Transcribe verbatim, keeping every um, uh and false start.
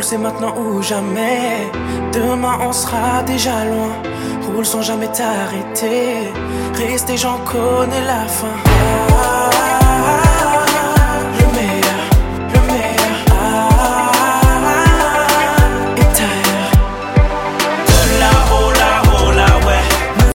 Roule, c'est maintenant ou jamais. Demain on sera déjà loin. Roule sans jamais t'arrêter. Rester, j'en connais la fin.